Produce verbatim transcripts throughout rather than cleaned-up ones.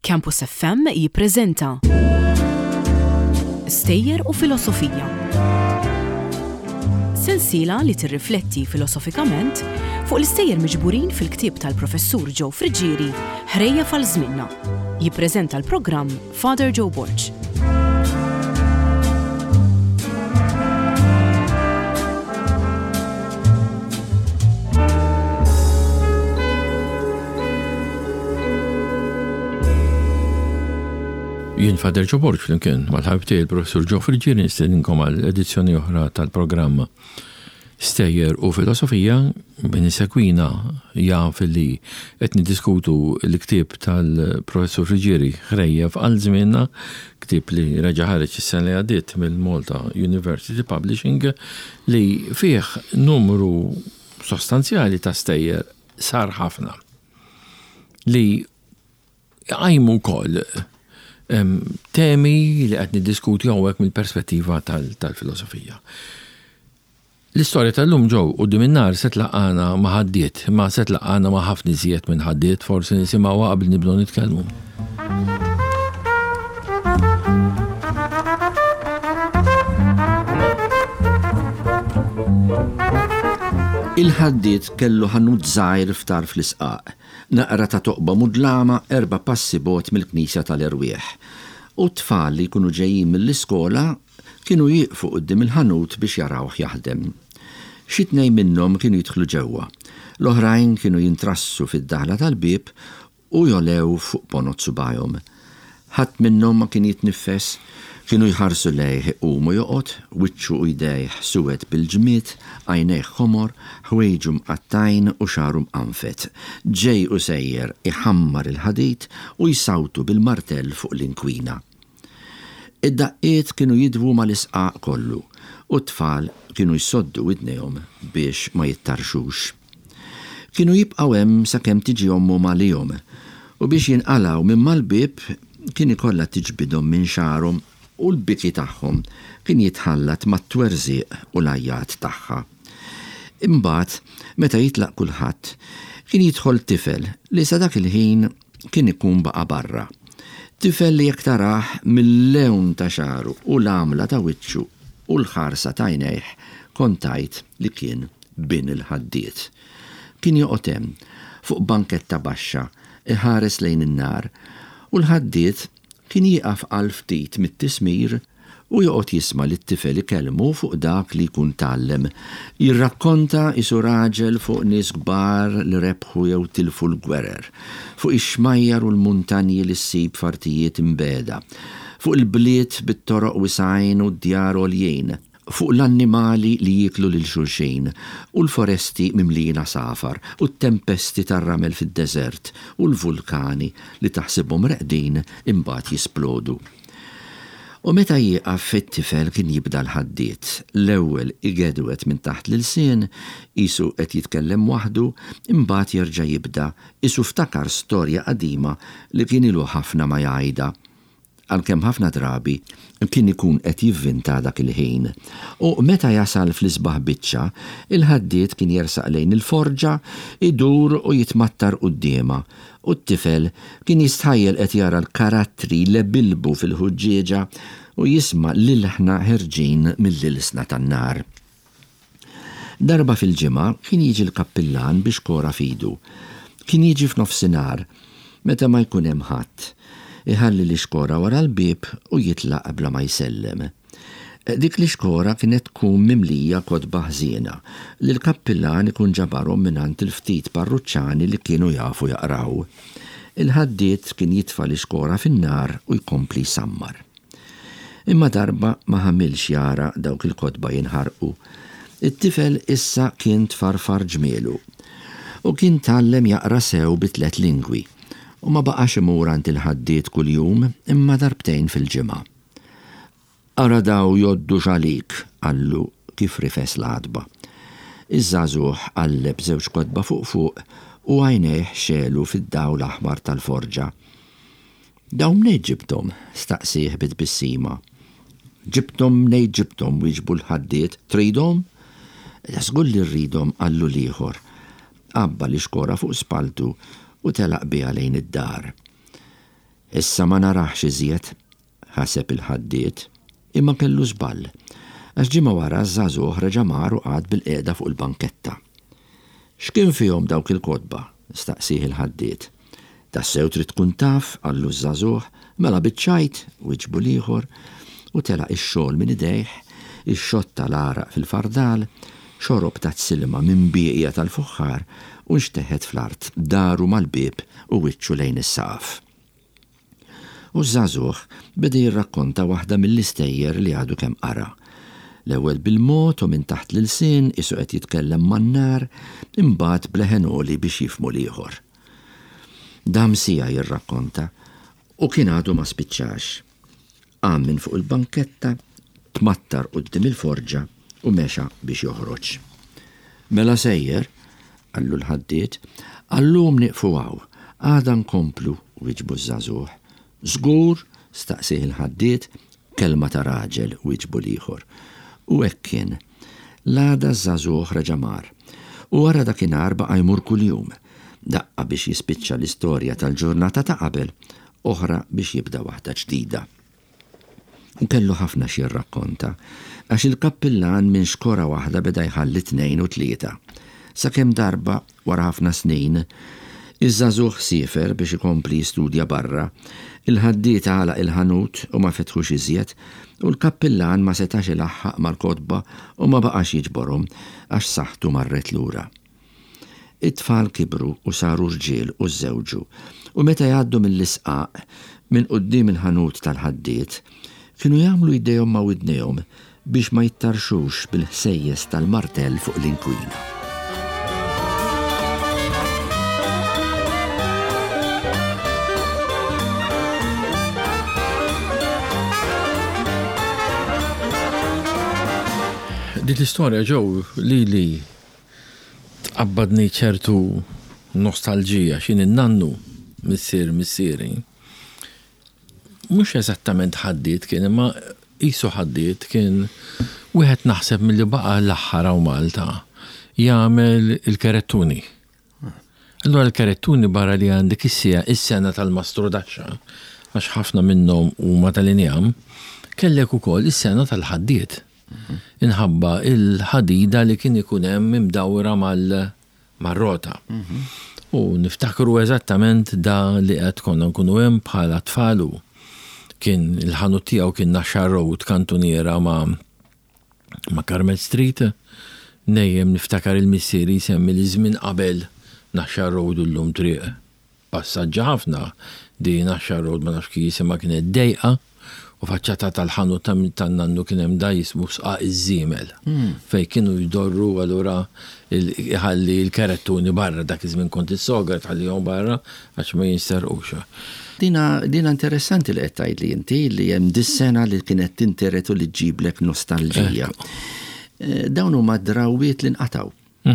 Campus F M jippreżenta Stejjer u Filosofija. Sensiela li tirrifletti filosofikament fuq l-istejjer miġburin fil-ktieb tal-Professur Joe Friġġieri Ħrejja f'għal-żmienna. Jippreżenta l-programm Father Joe Borch. Jien Father Joe Borch flimkien mal-ħabtiej il-Professur Joe Friġġieri nistedinkom għal edizzjoni oħra tal-programm Stejjer u Filosofija min isegwina jaf li qed niddiskutu l-ktieb tal-Professur Friġġieri Ħrejja f'għal-żmienna, ktieb li reġa' ħareġ is-sena li għaddiet mill-Malta University Publishing li fih numru sostanzjali ta' stejjer sar ħafna li għajmu wkoll Um, temi li qed niddiskuti hawnhekk mill-perspettiva tal-filosofija. L-istorja tal-lum ġew quddiem in-nar se tlaqana ma' ħaddiet, ma se tlaqana ma' ħafna iżjed minn ħaddiet, forsi nisimgħuha qabel nibdew nitkellmu. Il-ħaddiet kellu ħanut żgħir ftar fl-isqaq, naqra ta' toqba mudlama erba' passi bot mill-Knisja tal-Erwieħ. U t-tfal li jkunu ġejjin mill-iskola kienu jieqfu quddiem il-ħanut biex jarawh jaħdem. Xi tnejn minnhom kienu jidħlu ġewwa, l-oħrajn kienu jintrassu fid-daħla tal-bieb u jolew fuq ponot subajhom. Ħadd minnhom ma kien jitnifes, kienu jħarsu lejh iqumu joqgħod, wiċċu u jdejh suwed bil-ġmied, għajnejh ħomor, ħwejġu mqattajn u xaru mqanfet. Ġej u sejjer iħammar il-ħadid u jsawtu bil-martell fuq l-inkwina. Id-daqqiet kienu jidwu mal-isqaq kollu u t-tfal kienu jsoddu widnejhom biex ma jittarxux. Kienu jibqgħu hemm sakemm tiġi ommu malihom u biex jinqalgħu minn mal-bieb kien ikollha tiġbidhom minn xarhom u l-biki tagħhom kien jitħallat mat-twerżieq u l-ajjat tagħha. Imbagħad, meta jitlaq kulħadd, kien jidħol tifel li sa dak il-ħin kien ikun baqa' barra. Tifel li jekk taraħ mill-lewn ta' xaru u l-għamla ta' wiċċu u l-ħarsa ta' għajnejh kont tajt li kien bin il-ħaddiet. Kien joqgħod hemm fuq banketta baxxa iħares lejn in-nar u l-ħaddiet kien jieqaf għal ftit mit-tismir u joqgħod jisma' lit-tifel ikellmu fuq dak li jkun tgħallem. Jirrakkonta isu raġel fuq nies kbar li rebħu jew tilfu l-gwerer, fuq ix-xmajjar u l-muntanji li ssib fartijiet imbeda, fuq il-bliet bit-toroq wisgħin u d-djar għoljien, fuq l-annimali li jieklu lil xulxin u l-foresti mimlina safar u t-tempesti tar-ramel fid-deżert u l-vulkani li taħsibhom reqdin imbagħad jisplodu. U meta jieqaf fit-tifel kien jibda l-ħaddiet. L-ewwel igedwet minn taħt l-ilsien, isu qed jitkellem waħdu, imbagħad jerġa' jibda isu ftakar storja qadima li kien ilu ħafna ma jgħidha. Għalkemm ħafna drabi kien ikun qed jivvinta dak il-ħin. U meta jasal fl-isbaħ biċċa, il-ħaddiet kien jersaq lejn il-forġa, idur u jitmattar qudiema, u t-tifel kien jistħajjel qed jara l-karattri li bilbu fil-ħuġġieġa u jisma' l-ilħna ħerġin mill-ilsna tan-nar. Darba fil-ġimgħa kien jiġi l-kappillan biex kora fidu. Kien jiġi f'nofsinhar meta ma jkun hemm ħadd. Iħalli l-iskora wara l-bieb u jitlaq qabla ma jsellem. Dik l-iskora kienet tkun mimlija kodba ħżiena li l-kappillan ikun ġabarhom mingħand il-ftit parruċċani li kienu jafu jaqraw. Il-ħaddiet kien jitfa' l-iskora fin-nar u jkompli jsammar. Imma darba ma ħamilx jara dawk il-kodba jinħarqu. It-tifel issa kien tfarfar ġmielu u kien tgħallem jaqra sew bi tliet lingwi. U ma baqax imur għand il-ħaddiet kuljum imma darbtejn fil-ġimgħa. Ara daw joddu xalik, għallu kif rifes l-għadba. Iż-żagħżugħ qalleb żewġ kodba fuq fuq u għajnejh xelu fid-dawl aħmar tal-forġa. Daw mnejn ġibthom, staqsih bit-bissima. Ġibthom mnejn ġibthom wieġbu l-ħaddiet, tridhom? Żgur li rridhom għallu l-ieħor. Qabba l-iskora fuq spaltu u telaq biha lejn id-dar. Issa ma naraħx iżjed, ħaseb il-ħaddiet, imma kellu żball, għax ġimgħa wara żagħżugħ reġa' mar u qgħad bil-qiegħda fuq il-banketta. X'kien fihom dawk il-kotba? Staqsih il-ħaddiet. Tassew trid tkun taf, għallu żagħżugħ, mela biċċajt, wieġbu l-ieħor, u telaq ix-xogħol minn idejh, ix-xott tal-għaraq fil-fardal, xorob ta' silma minn bieqija tal-fuħħar u nxteħed fl-art daru mal-bib u wiċċu lejn is-saqaf. U żagħżugħ beda jirrakkonta waħda mill-istejjer li għadu kemm qara. L-ewwel bil-mod u minn taħt l-ilsien isu qed jitkellem man-nar, imbagħad bleħenoli biex jifmu l-ieħor. Dam sija jirrakkonta u kien għadu ma spiċċax. Qam minn fuq il-banketta, tmattar quddiem il-forġa u mexa biex joħroġ. Mela sejjer, għallu l-ħaddiet, għallum nieqfu għaw, għada nkomplu wieġbu żagħżugħ. Żgur, staqsih il-ħaddiet, kelma ta' raġel wieġbu l-ieħor. U hekk kien. L-għada żagħżugħ reġa' mar. U wara dakinhar baqa' jmur kuljum. Daqqa biex jispiċċa l-istorja tal-ġurnata ta' qabel, oħra biex jibda waħda ġdida. U kellu ħafna xi jirrakkonta, għax il-kappillan minn xkora waħda beda jħalli tnejn u tlieta. Sakemm darba wara ħafna snin, iż-żagħżugħ siefer biex ikompli jistudja barra, il-ħaddiet għalaq il-ħanut u ma fetħux iżjed, u l-kappillan ma setax ilaħħaq mal-kotba u ma baqax jiġborhom għax saħħtu marret lura. It-tfal kibru u saru rġiel u żewġu, u meta jgħaddu mill-isqaq minn quddiem il-ħanut tal-ħaddiet, kienu jagħmlu jdejhom ma' widnejhom biex ma jittarxux bil-ħsejjes tal-martell fuq l-inkwina. Dit l-istorja ġew li li tqabbadni ċertu nostalġija xin in-nannu missier missieri. Mhux eżattament ħaddiet kien, imma qisu ħaddiet kien wieħed naħseb milli baqa' l-aħħar hawn Malta jagħmel il-kerettuni. Allura l-kerettuni barra li għandek issija is-sena tal-Mastru Daxxa għax ħafna minnhom huma tal-injam, kellek ukoll is-sena tal-ħaddiet. Inħabba il-ħadida li kien ikun hemm imdawra mal-rota. U niftakru eżattament da li qed konna nkunu hemm bħala tfalu. Kien il-ħanut tiegħu kien Naxxar Road kantuniera ma' ma' Carmel Street. Nejjem niftakar il-missieri semmi li żmien qabel Naxxar Road u llum triq. Passaġġa ħafna di Naxxar Road ma nafx kif jisimha kienet dejqa. U faċċata tal-ħanut tan-nannu kien hemm da jismu Sqaq iż-Żiemel. Fej kienu jdorru allura ħalli l-kerettuni barra dak iż-żmien kont is-sogra tħallihom barra għax ma jinsterqux. Dina dina interessanti li qed tgħid li inti li hemm dis-sena li kienet tinteretu li ġiblek nostalġija. Dawn huma drawwiet li nqataw.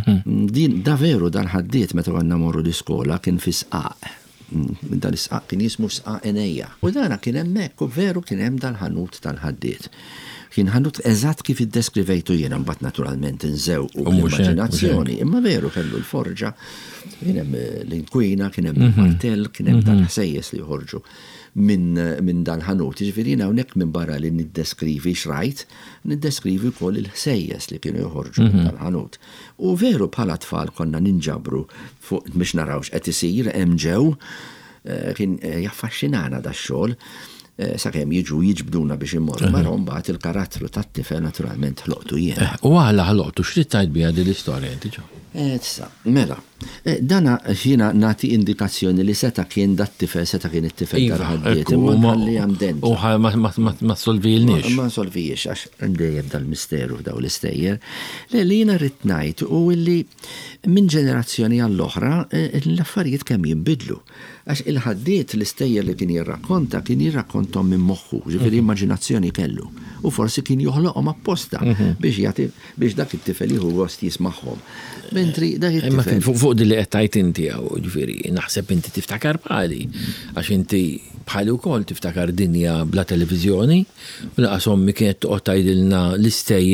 Din da veru dan ħaddiet meta konna morru l-iskola kien fi Sqaq. Dan is-sqaq kien jismu Sqaq Enejja. U dana kien hemmhekk u veru kien hemm dal-ħanut tal-ħaddiet. Kien ħanut eżatt kif iddeskrivejtu jiena mbagħad naturalment inżew u l-immaġinazzjoni, imma veru kellu l-forġa, kien hemm l-inkwina, kien hemm il-martell, kien hemm dal-ħsejjes li joħorġu minn min dal-ħanut. Jiġifieri hawnhekk minn barra li niddeskrivi x'rajt, niddeskrivi wkoll il-ħsejjes li kienu joħorġu minn dal-ħanut. U veru bħala tfal konna ninġabru fuq biex narawx qed isir hemm ġew kien jaffaxxinana dax-xogħol sakemm jiġu jiġbduna biex immorru mara mbagħad il-karattru tat-tifel naturalment ħloqtu jien. U għala ħloqtu x'rid tgħid biha din l-istorja inti ġew? Issa, mela, dana jiena nagħti indikazzjoni li seta kien dat-tifel seta kien it-tifel tal-ħaddiet imma ħalli hemm dent. U ma solvijilniex. Ma solvijiex għax dejjem dal-misteru daw l-istejjer. Li jiena rrid ngħid u illi minn ġenerazzjoni għall-oħra l-affarijiet kemm jinbidlu. Għax il-ħaddiet l-istejjer li kien jirrakkonta kien jirrakkontom minn moħħu, ġifieri immaġinazzjoni kellu. U forsi kien joħloqhom apposta biex jagħti biex dak it-tifel jieħu gost jismagħhom. Mentri dak it-tifel. Fuq din li qed tgħid inti ġifieri naħseb inti tiftakar bħali għax inti bħali wkoll tiftakar dinja bla televiżjoni u laqas ommi kienet toqgħod tgħidilna l-istejjer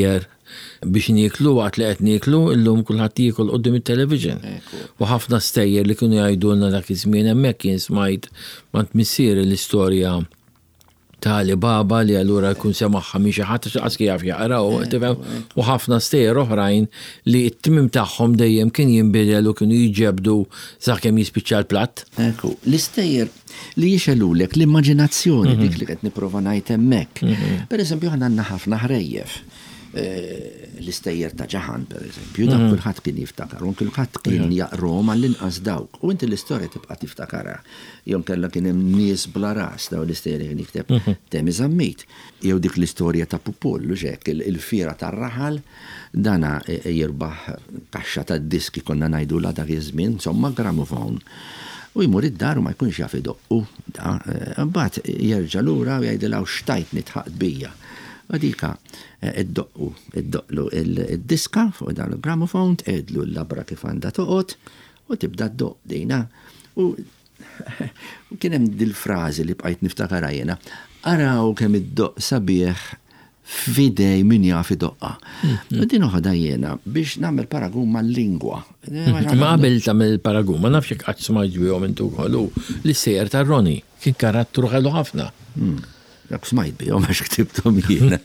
biex nieklu waqt li qed nieklu illum kulħadd jiekol qudiem it-television. U ħafna stejjer li kienu jgħidulna dak iż-żmien hemmhekk kien smajt ma tmissier l-istorja ta' Alibaba li allura jkun semaħħa minn xi ħadd x'qas jaf jaqraw, u ħafna stejjer oħrajn li t-tmim tagħhom dejjem kien jinbidel u kienu jiġebdu sakemm jispiċċa l-platt. Ekku, l-istejjer li jixelulek l-immaġinazzjoni dik li qed nipprova ngħid hemmhekk. Pereżempju aħna għandna ħafna ħrejjef. L-istejjer ta' ġaħan, per eżempju, dak kulħadd kien jiftakar, u kulħadd kien jaqrom għall-inqas dawk, u inti l-istorja tibqa' tiftakarha. Jew kellha kien hemm nies bla ras daw l-istejjer kien jikteb Temi Żammit. Jew dik l-istorja ta' Pupollu ġek il-fiera tar-raħal, dana jirbaħ kaxxa tad-diski konna ngħidulha dak iż-żmien, insomma gramofon. U jmur id-dar u ma jkunx jaf idoqqu, da, mbagħad jerġa' lura u jgħidilha xtajt nitħaq bija. Għadika, id-doqqu, id-doqqlu il-diska fuq dan il-gramofon, edlu l-labra kif għanda toqot, u tibda d-doq dejna. U kienem dil-frazi li bqajt niftakara jena, araw kem id-doq sabieħ fidej min jaf id-doqqa. U din uħada jena biex namel paragun mal-lingwa. Ma qabel tamel paragun, ma nafx jek għad smajt bihom intu għallu li sejjer ta' Roni, kien karattru għallu ħafna. Dak smajt bihom għax ktibtom jiena.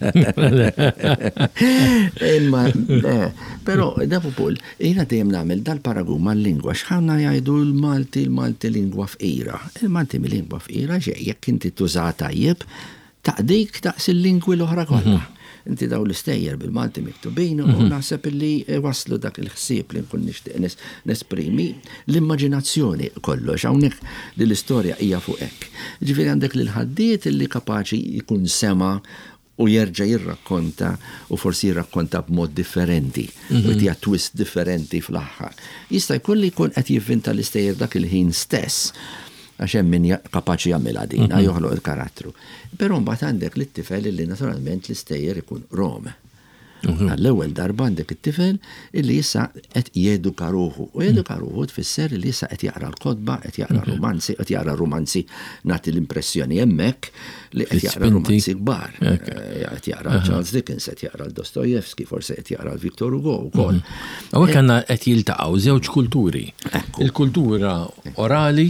Imma, pero da Pupol, jiena dejjem nagħmel dal-paragun mal-lingwa x'ħanna jgħidu l-Malti l-Malti lingwa fqira. Il-Malti lingwa fqira ġej jekk inti tuża tajjeb taqdik taqs il-lingwi l-oħra kollha. Inti daw l-istejjer bil-Malti miktubin u naħseb li waslu dak il-ħsieb li nkun nixtieq nesprimi l-immaġinazzjoni kollox hawnhekk li l-istorja hija fuq hekk. Ġifieri għandek lil ħaddiet li kapaċi jkun sema u jerġa' jirrakkonta u forsi jirrakkonta b'mod differenti u tija twist differenti fl-aħħar. Jista' jkun li jkun qed jivvinta l-istejjer dak il-ħin stess għax hemm min kapaċi jagħmilha din, joħloq il-karattru. Però mbagħad għandek l-tifel li naturalment l-istejjer ikun Rom. L-ewwel darba għandek it-tifel illi issa qed jeduka ruħu. U jeduka ruħu tfisser li issa qed jaqra l-kodba, qed jaqra romanzi, qed jaqra romanzi nagħti l-impressjoni hemmhekk li qed jaqra romanzi kbar. Qed jaqra Charles Dickens, qed jaqra l-Dostojevski, forsi qed jaqra l-Victor Hugo wkoll. Hawnhekk għandna qed jiltaqgħu żewġ kulturi. Il-kultura orali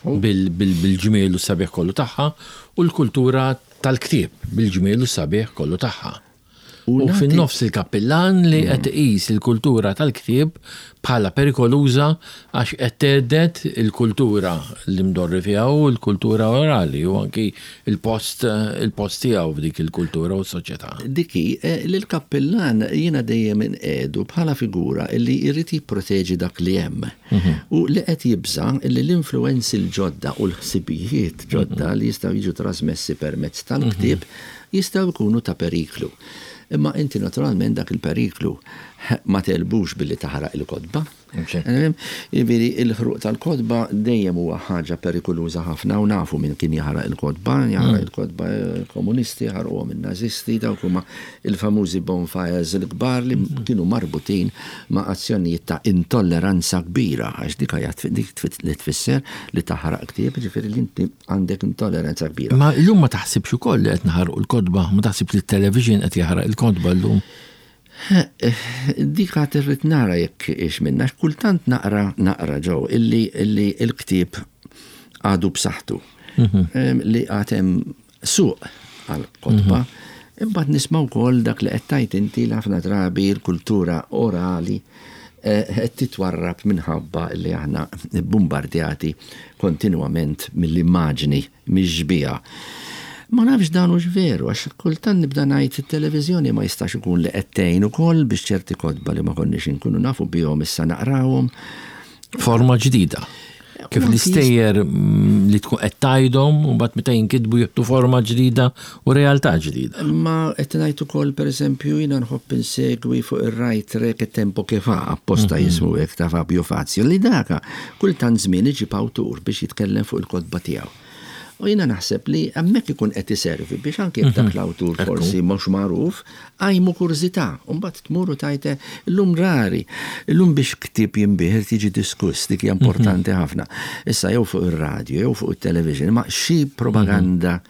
bil-ġmiel u sabiħ kollu tagħha u l-kultura tal-ktieb bil-ġmiel u sabiħ kollu tagħha. U fin-nofs il-kappillan li qed iqis il-kultura tal-ktieb bħala perikoluża għax qed tgħeddet il-kultura li mdorri fiha u l-kultura orali u anki il-post il-post tiegħu f'dik il-kultura u s-soċjetà. Diki lill-kappillan jiena dejjem inqedu bħala figura li jrid jipproteġi dak li hemm. U li qed jibża li l-influenzi l-ġodda u l-ħsibijiet ġodda li jistgħu jiġu trasmessi permezz tal-ktieb jistgħu jkunu ta' periklu. Imma inti naturalment dak il-periklu ma telbux billi taħraq il-kodba. Jibiri il-ħruq tal-kodba dejjem huwa ħaġa perikoluża ħafna u nafu minn kien jaħraq il-kodba, jaħraq il-kodba komunisti, ħarquhom in-nazisti, dawk huma il-famużi bonfires il-kbar li kienu marbutin ma' azzjonijiet ta' intolleranza kbira għax dik dik li tfisser li taħraq ktieb, ġifieri li inti għandek intolleranza kbira. Ma llum ma taħsibx ukoll li qed naħarqu l-kodba, ma taħsib li t-television qed jaħraq il-kodba llum. Dik għat irrit nara jekk ix minna, kultant naqra naqra ġew illi illi il-ktieb għadu b'saħħtu li għatem suq għal-kodba, imbagħad nisma' wkoll dak li qed tajt inti ħafna drabi l-kultura orali qed titwarrab minħabba li aħna bombardjati kontinwament mill-immaġni miġbija. Ma nafx dan hux veru, għax kultant nibda ngħid it-televiżjoni ma jistax ikun li qed tgħin ukoll biex ċerti kodba li ma konniex inkunu nafu bihom issa naqrawhom. Forma ġdida. Kif l-istejjer li tkun qed tgħidhom u mbagħad meta jinkitbu jieħdu forma ġdida u realtà ġdida. Ma qed ngħid ukoll pereżempju jiena nħobb insegwi fuq ir-Right Rek it-Tempo Kif apposta jismu hekk ta' Fabio Fazio li daka kultant żmien iġib awtur biex jitkellem fuq il-kodba tiegħu. U jina naħseb li għammek ikun qed iservi biex anke dak l-awtur forsi mhux magħruf għajmu kurzità. U mbagħad tmuru tajte llum rari, llum biex ktieb jinbieħer tiġi diskuss dik hija importanti ħafna. Issa jew fuq ir-radju jew fuq it-television ma xi propaganda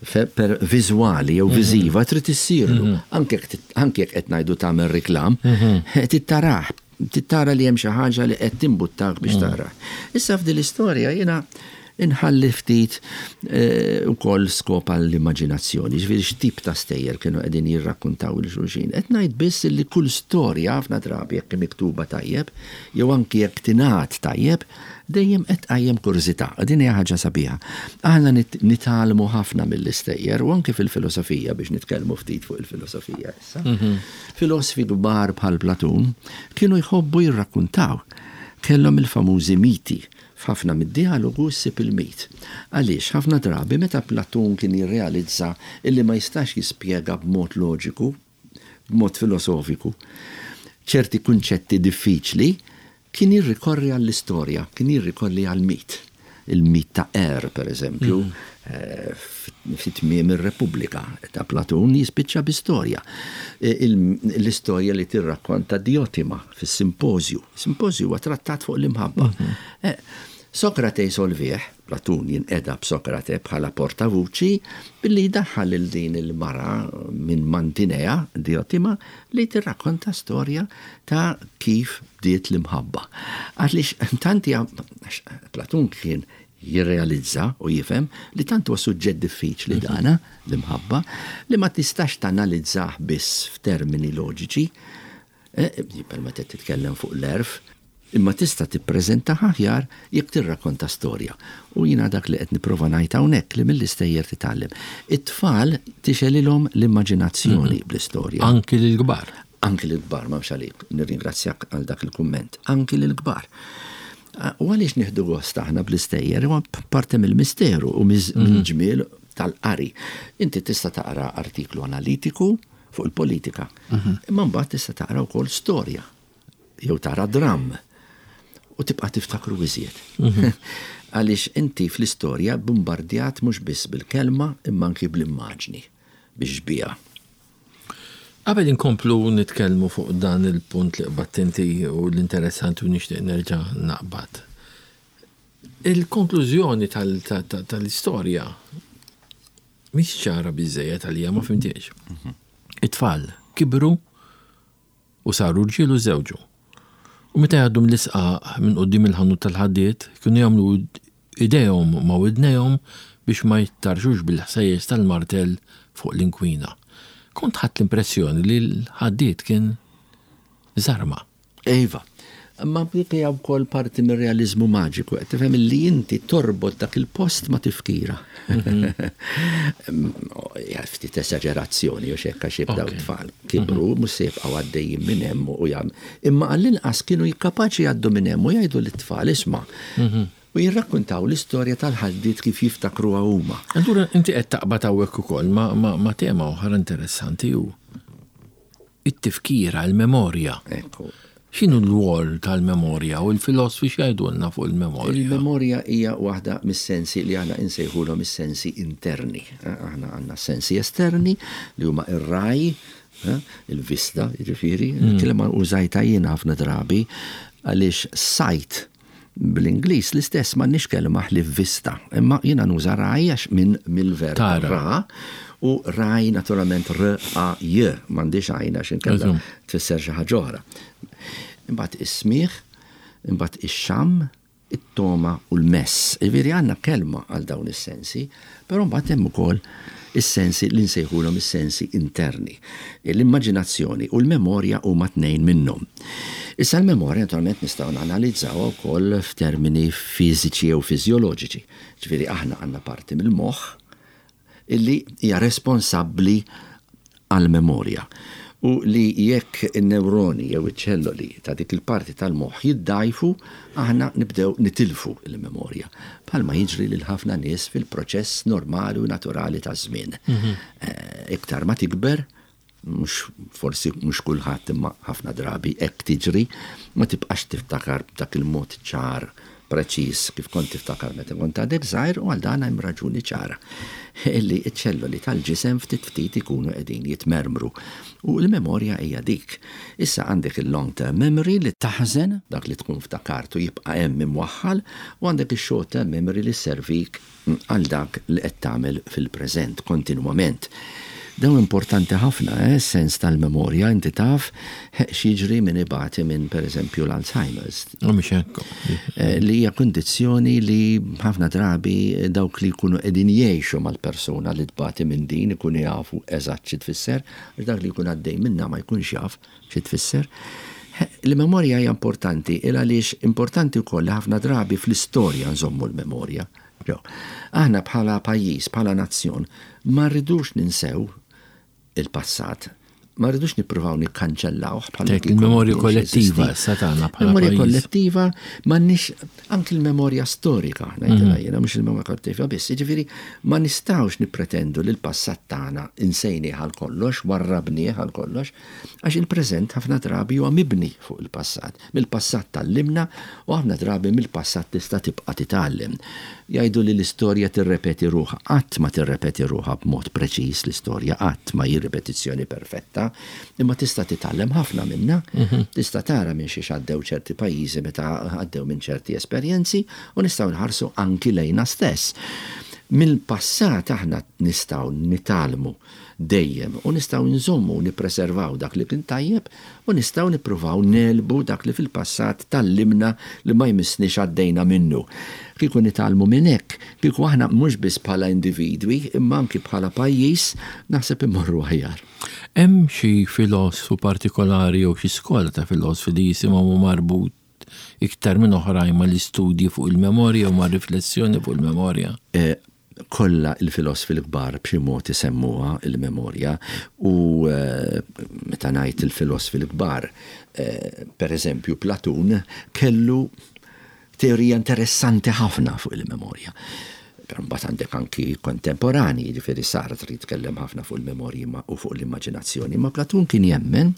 per viżwali jew viżiva trid issirlu. Anke jekk qed ngħidu tagħmel riklam, tittaraħ, tittara li hemm xi ħaġa li qed timbuttak biex tara. Issa f'din l-istorja jiena inħalli ftit ukoll skop għall-immaġinazzjoni, ġifieri x'tip ta' stejjer kienu qegħdin jirrakkuntaw il-xulxin. Qed ngħid biss li kull storja ħafna drabi jekk miktuba tajjeb, jew anki jekk tingħad tajjeb, dejjem qed tqajjem kurżità. Din hija ħaġa sabiħa. Aħna nitalmu ħafna mill-istejjer u anke fil-filosofija biex nitkellmu ftit fuq il-filosofija issa. Filosofi kbar bħal Platun kienu jħobbu jirrakkuntaw. Kellhom il-famużi miti. F'ħafna mid-dialogu ssib il-mit. Għaliex ħafna drabi meta Platun kien jirrealizza illi ma jistax jispjega b'mod loġiku, b'mod filosofiku, ċerti kunċetti diffiċli, kien jirrikorri għall-istorja, kien jirrikorri għall-mit. Il-mit ta' Er, per eżempju, fit-tmiem ir-Repubblika ta' Platun jispiċċa b'istorja. L-istorja li tirrakkonta Diotima fis-Simpożju. Simpożju huwa trattat fuq l-imħabba. Sokrate jsolvieħ, Platun jinqeda b'Sokrate bħala portavuċi billi jdaħħal il din il-mara minn Mantinea, Diotima, li tirrakkonta storja ta' kif bdiet l-imħabba. Għaliex tanti Platun kien jirrealizza u jifhem li tant huwa suġġett diffiċli dana l-imħabba li ma tistax tanalizzah biss f'termini loġiċi, jippermettet titkellem fuq l-erf, imma tista' tippreżenta aħjar jekk tirrakkonta storja. U jiena dak li qed nipprova ngħid hawnhekk li mill-istejjer titgħallem. It-tfal tixelilhom l-immaġinazzjoni bl-istorja. Anki lill-kbar. Anki lill-kbar, ma għalik, nirringrazzjak għal dak il-kumment. Anki lill-kbar. U għaliex nieħdu gost aħna bl-istejjer huwa parti mill-misteru u mill-ġmiel tal-qari. Inti tista' taqra artiklu analitiku fuq il-politika. Imma mbagħad tista' taqra wkoll storja jew tara dram. U tibqa' tiftakru iżjed. Għaliex inti fl-istorja bombardjat mhux biss bil-kelma imma anki bl-immaġni biex bija. Qabel inkomplu nitkellmu fuq dan il-punt li qbatt inti u l-interessanti u nixtieq nerġa' naqbad. Il-konklużjoni tal-istorja mhix ċara biżejjed għalija ma fimtiex. It-tfal kibru u saru rġiel u żewġu. U meta jgħaddu mill-isqaq minn qudiem il-ħanut tal-ħaddiet, kienu jagħmlu idejhom ma' widnejhom biex ma jittarxux bil-ħsejjes tal-martell fuq l-inkwina. Kont ħadd l-impressjoni li l-ħaddiet kien żarma. Ejva, ma dik hija wkoll parti mir-realiżmu maġiku, qed tifhem li inti torbot dak il-post ma tifkira. Ftit esagerazzjoni u xekka xibdaw it-tfal. Kibru, mhux se jibqgħu għaddejjin minn hemm u jagħmlu. Imma għall-inqas kienu jikkapaċi jgħaddu minn hemm u jgħidu lit-tfal isma' u jirrakkuntaw l-istorja tal-ħaddiet kif jiftakruha huma. Allura inti qed taqbad hawnhekk ukoll ma' tema oħra interessanti hu it-tifkira, l-memorja. Ekku. X'inhu l-wol tal-memorja u l-filosofi x'jgħidulna fuq il-memorja? Il-memorja hija waħda mis-sensi li aħna insejħulhom is-sensi interni. Aħna għandna sensi esterni li huma ir-raj, il-vista, jiġifieri, kelma użajta jien ħafna drabi għaliex sajt bl-Ingliż l-istess m'għandniex kelma ħlief vista, imma jiena nuża raj għax minn mill-verb ra u raj naturalment r-a-j, m'għandix għajna x'in kellha tfisser xi ħaġa oħra. Imbagħad is-smigħ, imbagħad ix-xam, it-toma u l-mess. Jiġifieri għandna kelma għal dawn is-sensi, però mbagħad hemm ukoll is-sensi li nsejħulhom is-sensi interni. L-immaġinazzjoni u l-memorja huma tnejn minnhom. Issa l-memorja naturalment nistgħu nanalizzawha wkoll f'termini fiżiċi jew fiżjoloġiċi. Ġifieri aħna għandna parti mill-moħħ illi hija responsabbli għall-memorja. U li jekk in-neuroni jew iċ-ċelloli ta' dik il-parti tal-moħħ jiddajfu, aħna nibdew nitilfu l-memorja. Bħalma jiġri lil ħafna nies fil-proċess normali u naturali ta' żmien. Iktar ma tikber, mhux forsi mhux kulħadd imma ħafna drabi hekk tiġri, ma tibqax tiftakar b'dak il-mod ċar preċiż kif kont tiftakar meta kont għadek żgħir u għal dan hemm raġuni ċara. Illi ċ-ċelloli tal-ġisem ftit ftit ikunu qegħdin jitmermru u l-memorja hija dik. Issa għandek il-long term memory li taħżen dak li tkun ftakartu jibqa' hemm imwaħħal u għandek ix-short term memory li servik għal dak li qed tagħmel fil-preżent kontinwament. Dawn importanti ħafna, eh, sens tal-memorja, inti taf x'jiġri min ibati minn pereżempju l-Alzheimer's. Li hija kundizzjoni li ħafna drabi dawk li jkunu qegħdin jgħixu mal-persuna li tbati minn din ikunu jafu eżatt xi tfisser, għax dak li jkun għaddej minnha ma jkunx jaf xi tfisser. Il-memorja hija importanti, il għaliex importanti wkoll li ħafna drabi fl-istorja nżommu l-memorja. Aħna bħala pajjiż, bħala nazzjon, ma rridux ninsew il-passat. Ma rridux nippruvaw nikkanċellawh bħala il-memorja kollettiva satana bħala memorja kollettiva m'għandniex anke il-memorja storika ngħidilha jiena mhux il-memorja kollettiva biss. Jiġifieri ma nistgħux nippretendu li l-passat tagħna insejnieh għal kollox, warrabnieh għal kollox, għax il-preżent ħafna drabi huwa mibni fuq il-passat. Mill-passat tallimna u ħafna drabi mill-passat tista' tibqa' titgħallem. Jgħidu li l-istorja tirrepeti ruħha, qatt ma tirrepeti ruħha b'mod preċiż l-istorja, qatt ma hi ripetizzjoni perfetta, imma tista' titgħallem ħafna minnha, tista' tara minn xi għaddew ċerti pajjiżi meta għaddew minn ċerti esperjenzi u nistgħu nħarsu anki lejna stess. Mill-passat aħna nistgħu nitalmu dejjem u nistgħu nżommu nippreservaw dak li kien tajjeb u nistgħu nippruvaw nelbu dak li fil-passat tallimna li ma jmissniex għaddejna minnu. Kieku nitalmu minn hekk, kieku aħna mhux biss bħala individwi imma anki bħala pajjiż naħseb immorru aħjar. Hemm xi filosfu partikolari jew xi skola ta' filosofi li jisimhom marbut iktar minn oħrajn mal-istudji fuq il-memorja u mar-riflessjoni fuq il-memorja? Kolla il-filosofi l-kbar b'xi mod isemmuha il-memorja u meta ngħid il-filosofi l-kbar, pereżempju Platun kellu teorija interessanti ħafna fuq il-memorja. Però mbagħad għandek anki kontemporani, jiġifieri Sartre trid tkellem ħafna fuq il-memorja u fuq l-immaġinazzjoni, ma Platun kien jemmen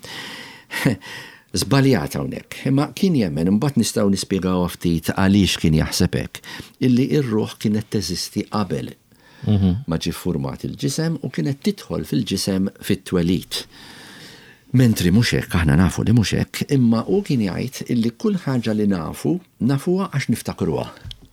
żbaljat hawnhekk, imma kien jemmen imbagħad nistgħu nispjegaw ftit għaliex kien jaħseb hekk, illi r-ruħ kienet teżisti qabel ma ġie ffurmat il-ġisem u kienet tidħol fil-ġisem fit-twelid. Mentri mhux hekk aħna nafu li mhux hekk, imma hu kien jgħid illi kull ħaġa li nafu nafuha għax niftakruha.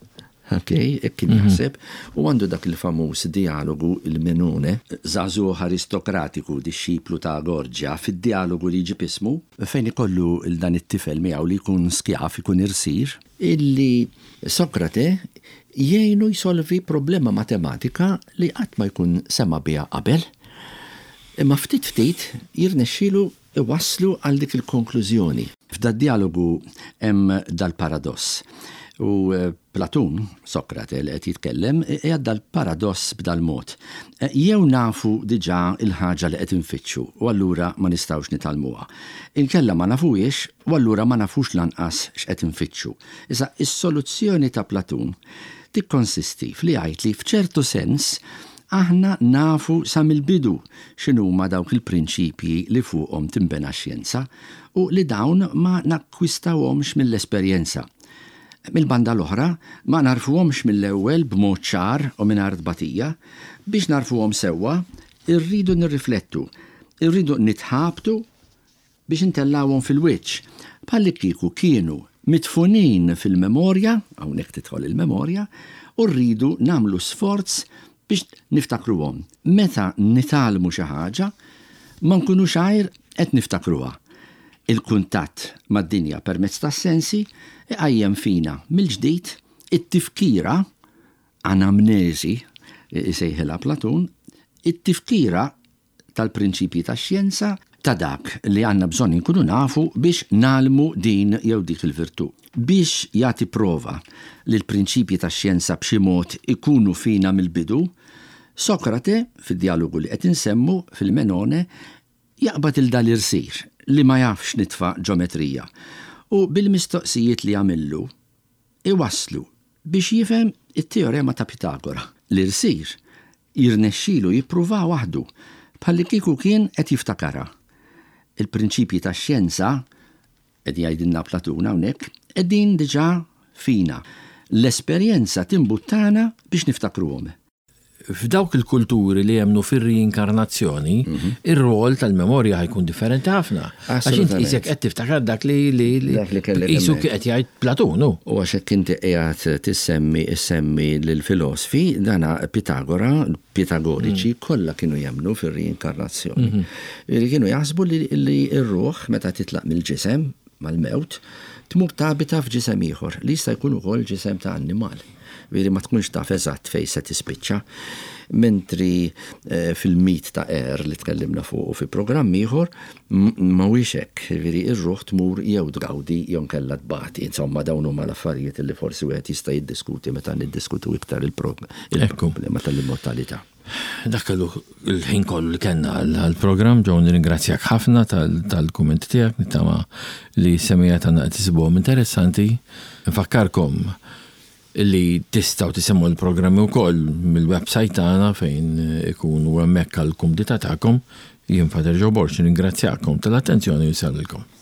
Okay, hekk kien jaħseb u għandu dak il-famuż dialogu il-Menone, żagħżugħ aristokratiku disċiplu ta' Gorġja fid-dialogu li jġib ismu fejn ikollu il-dan it-tifel miegħu li jkun skjaf ikun irsir, illi Sokrate jgħinu jsolvi problema matematika li qatt ma jkun sema biha qabel, imma ftit ftit jirnexxielu iwasslu għal dik il-konklużjoni. F'da dialogu hemm dal-paradoss. U Platun, Sokrate li qed jitkellem, jgħadda l-paradoss b'dal mod. Jew nafu diġà il-ħaġa li qed infittxu u allura ma nistgħux nitalmuha. Inkella ma nafuhiex u allura ma nafux lanqas x'qed infittxu. Issa is-soluzzjoni ta' Platun tikkonsisti fli jgħid li f'ċertu sens aħna nafu sa mill-bidu x'inhuma dawk il-prinċipji li fuqhom tinbena x-xjenza u li dawn ma nakkwistawhomx mill-esperjenza. Mill-banda l-oħra ma narfuhomx mill-ewwel b'mod ċar u mingħajr tbatija, biex narfuhom sewwa irridu nirriflettu, irridu nitħabtu biex intellawhom fil-wiċċ bħalli kieku kienu mitfunin fil-memorja, hawnhekk tidħol il-memorja, u rridu nagħmlu sforz biex niftakruhom. Meta nitalmu xi ħaġa ma nkunux għajr qed niftakruha. Il-kuntatt mad-dinja permezz tas-sensi iqajjem fina mill-ġdid it-tifkira anamnesi isejħilha Platun, it-tifkira tal-prinċipji tax-xjenza ta' dak li għandna bżonn inkunu nafu biex nagħlmu din jew dik il-virtù. Biex jagħti prova li l-prinċipji tax-xjenza b'xi mod ikunu fina mill-bidu, Sokrate fid-dialogu li qed insemmu fil-Menone jaqbad il-dal irsir li ma jafx nitfa' ġometrija u bil-mistoqsijiet li għamillu iwasslu biex jifhem it-teorema ta' Pitagora. L-irsir jirnexxielu jippruva waħdu bħalli kieku kien qed jiftakara. Il-prinċipji tax-xjenza qed jgħidilna Platun hawnhekk qegħdin diġà fina. l-esperjenza timbuttana biex niftakruhom. F'dawk il-kulturi li jemnu fir-reinkarnazzjoni, ir-rol tal-memorja ħajkun differenti ħafna. Għax inti isek qed tiftakar dak li li isu qed jgħid Platonu. U għax hekk inti qiegħed tissemmi issemmi lill-filosofi dana Pitagora, Pitagoriċi kollha kienu jemnu fir-reinkarnazzjoni. Kienu jaħsbu li r-ruħ meta titlaq mill-ġisem mal-mewt tmur tabita f'ġisem ieħor li jista' jkun ukoll ġisem ta' annimal. Veri ma tkunx taf eżatt fej se tispiċċa, mentri fil-mit ta' er li tkellimna fuq fi programm ieħor ma wiex hekk, veri ir-ruħ tmur jew drawdi jew kellha tbagħti, insomma dawn huma l-affarijiet li forsi wieħed jista' jiddiskuti meta niddiskutu iktar il-problema tal-immortalità. Dak kellu l-ħin kollu li kellna għall-programm ġew nirringrazzjak ħafna tal-kummenti tiegħek nittama li semmija tagħna qed tisibhom interessanti. Nfakkarkom illi tistaw tisemmu l-programmi wkoll mill-website tagħna fejn ikunu hemmhekk għall-kumdita tagħkom. Jien Father Joe Borch nirringrazzjakom tal-attenzjoni u salilkom.